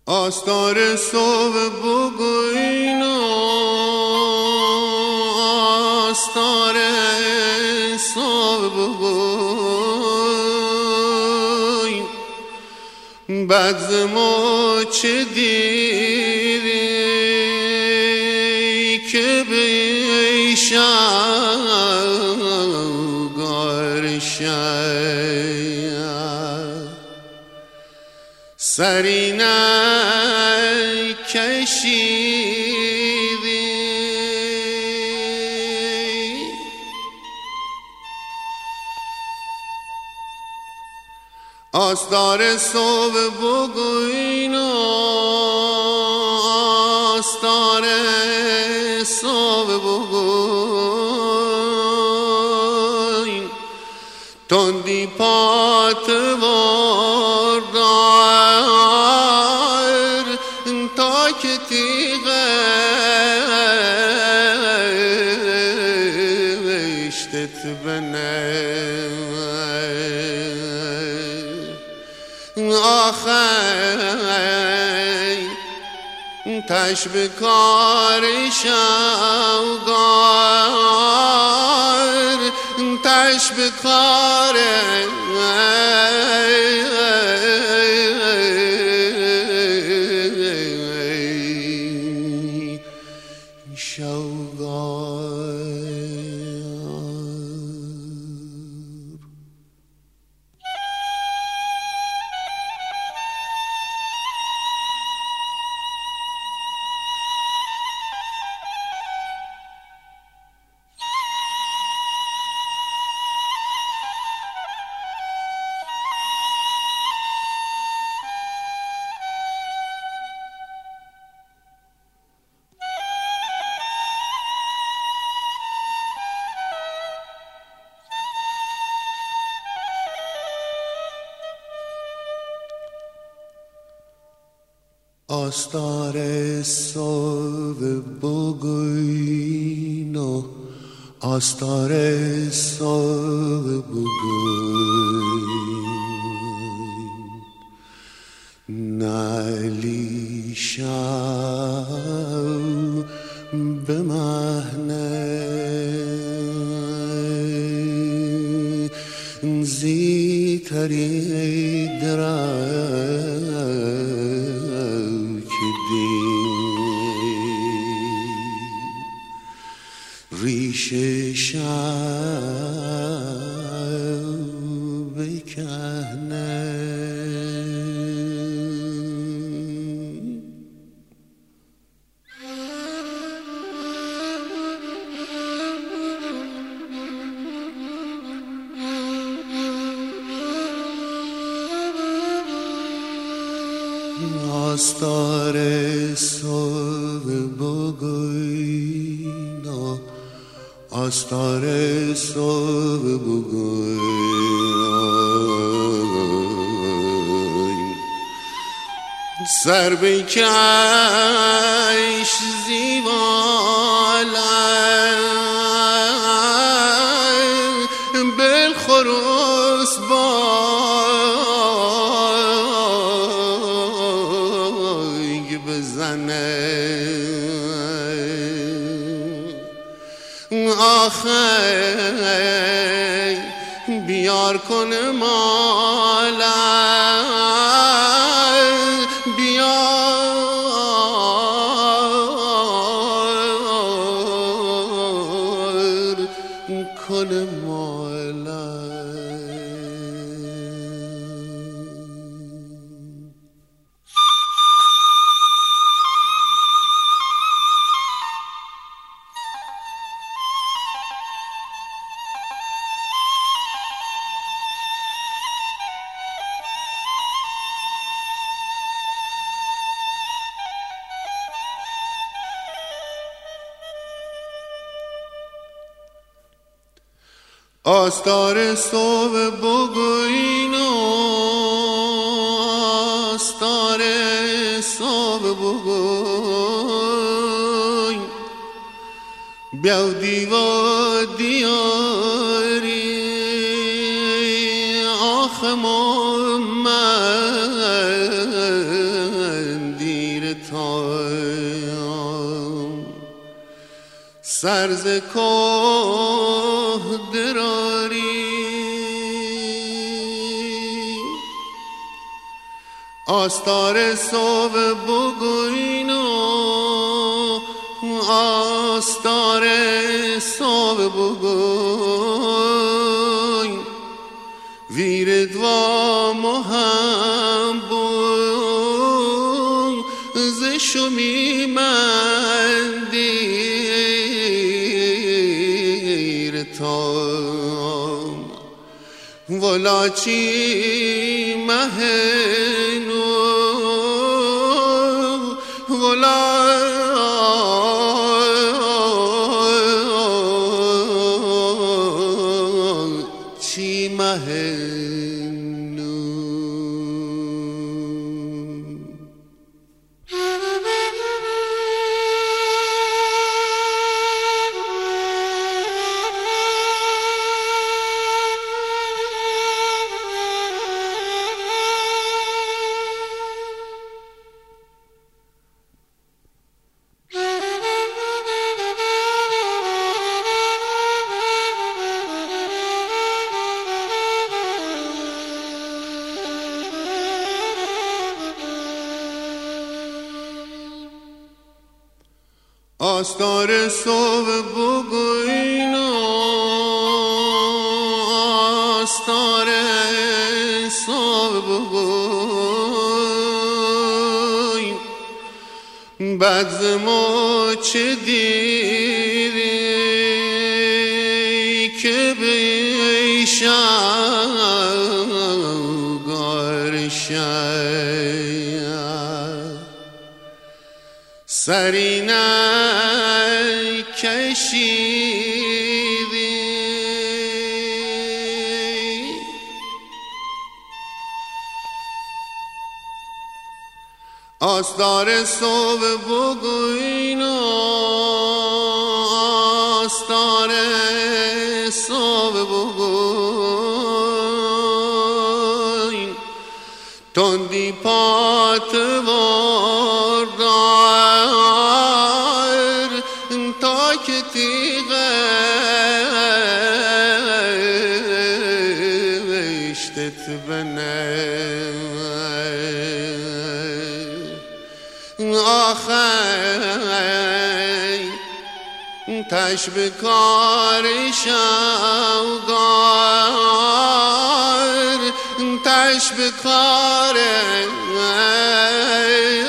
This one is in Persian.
آستار صبح بگوین و آستار صبح بگوین بعد ما چه دیری که بیشنگار شد سری نکشیدی آستار صبح بگوین و آستار صبح بگوین تندی پات بردار تا که تیغشتت بنه آخی تش بکار شوگار تش بکار آستار صبح بگوین و آستار صبح بگوین نعلی شو به مهنه زی طریق ریشه شو بکنه آستار صبح بگوین و آستار صبح بگوین سر بکش زیبالم بالخروس بانگ بزنه آخی بیار کن مالم بیار کن مالم آستار صبح بگوین و آستار صبح بگوین بیا دیوا دیاری آخ من سرز کوه دراری آستار صبح بگوینو آستار صبح بگوین ویر دوا مهم بون زشمی من دیر تام ولاچی مهنو ولاچی مهنو آستار صبح بگوینو آستار صبح بگوین بعد ما چه دیری که بیشم گارشم سرینه کشیدی آستار صبح بگوینو آستار صبح بگوین تندی پات وردار تا که تیغشتت بنه آخی تش بکار شوگار تش بکار